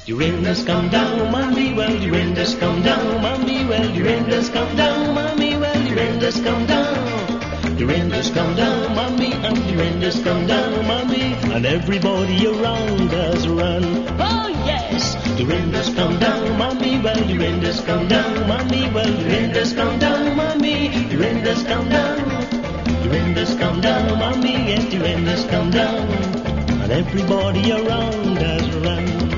The rain has come down, mommy, well, the rain has come down, mommy, well, the rain has come down, mommy, well, the rain has come down. The rain has come down, mommy, and the rain has come down, mommy, and everybody around has run. Oh, yes! The rain has come down, mommy, well, the rain has come down, mommy, well, the rain has come down, mommy, the rain has come down. The rain has come down, mommy, yes, the rain has come down, and everybody around has run.